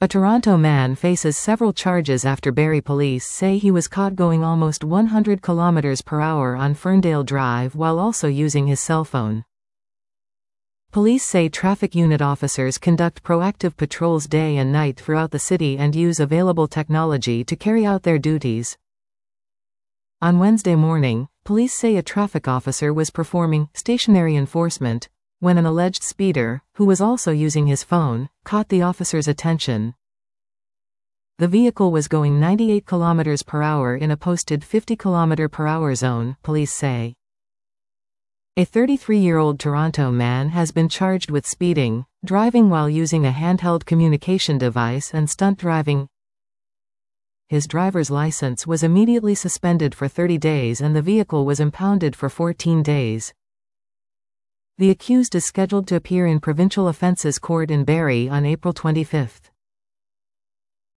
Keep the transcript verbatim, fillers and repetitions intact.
A Toronto man faces several charges after Barrie police say he was caught going almost one hundred kilometers per hour on Ferndale Drive while also using his cell phone. Police say traffic unit officers conduct proactive patrols day and night throughout the city and use available technology to carry out their duties. On Wednesday morning, police say a traffic officer was performing stationary enforcement when an alleged speeder, who was also using his phone, caught the officer's attention. The vehicle was going ninety-eight kilometers per hour in a posted fifty kilometer per hour zone, police say. A thirty-three-year-old Toronto man has been charged with speeding, driving while using a handheld communication device and stunt driving. His driver's license was immediately suspended for thirty days and the vehicle was impounded for fourteen days. The accused is scheduled to appear in Provincial Offences Court in Barrie on April twenty-fifth.